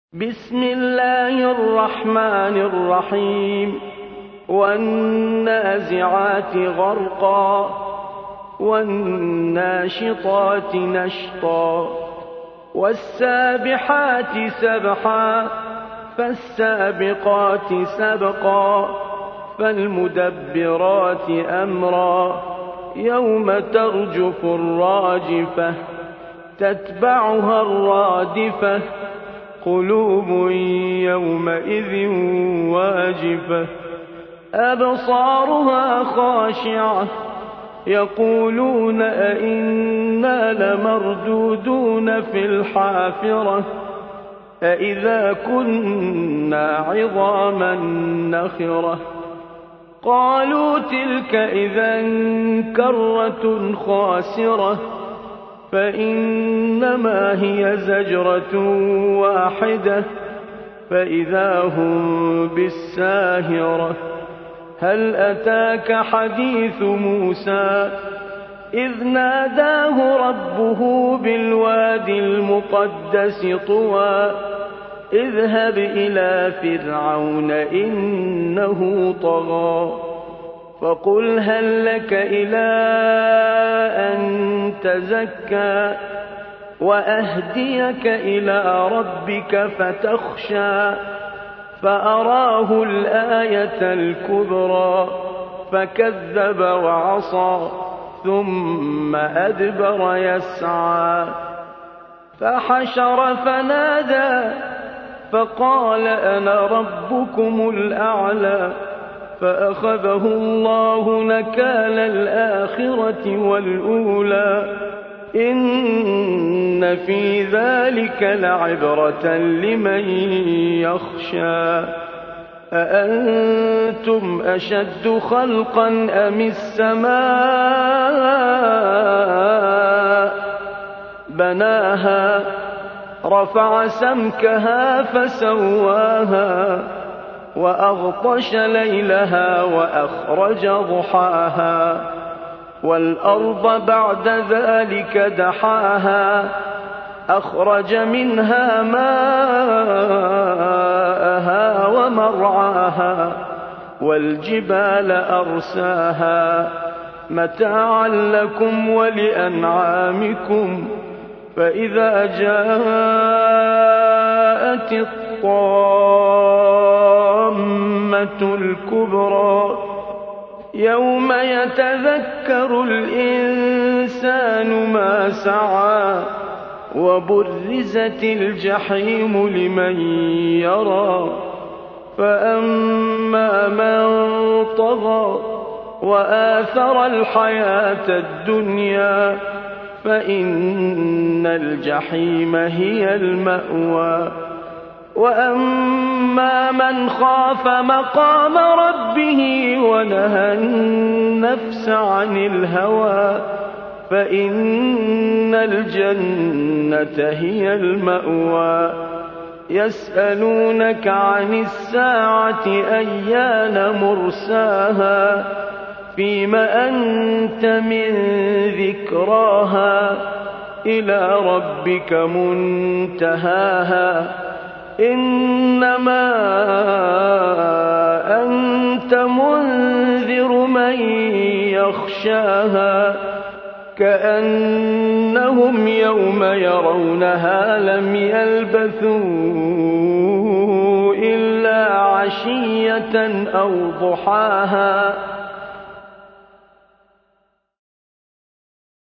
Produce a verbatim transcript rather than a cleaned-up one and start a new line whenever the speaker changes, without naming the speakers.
بسم الله الرحمن الرحيم والنازعات غرقا والناشطات نشطا والسابحات سبحا فالسابقات سبقا فالمدبرات أمرا يوم ترجف الراجفة تتبعها الرادفة قلوب يومئذ واجفة أبصارها خاشعة يقولون أئنا لمردودون في الحافرة أئذا كنا عظاما نخرة قالوا تلك إذا كرة خاسرة فإنما هي زجرة واحدة فإذا هم بالساهرة هل أتاك حديث موسى إذ ناداه ربه بالوادي المقدس طوى اذهب إلى فرعون إنه طغى فقل هل لك إلى أن تزكى وأهديك إلى ربك فتخشى فأراه الآية الكبرى فكذب وعصى ثم أدبر يسعى فحشر فنادى فقال أنا ربكم الأعلى فأخذه الله نكال الآخرة والأولى إن في ذلك لعبرة لمن يخشى أأنتم أشد خلقا أم السماء بناها رفع سمكها فسواها وأغطش ليلها وأخرج ضحاها والأرض بعد ذلك دحاها أخرج منها ماءها ومرعاها والجبال أرساها متاعا لكم ولأنعامكم فإذا جاءت الطامة الكبرى يوم يتذكر الإنسان ما سعى وبرزت الجحيم لمن يرى فأما من طغى وآثر الحياة الدنيا فإن الجحيم هي المأوى وأما من خاف مقام ربه ونهى النفس عن الهوى فإن الجنة هي المأوى يسألونك عن الساعة أيان مرساها فيم أنت من ذكراها إلى ربك منتهاها إنما أنت منذر من يخشاها كأنهم يوم يرونها لم يلبثوا إلا عشية أو ضحاها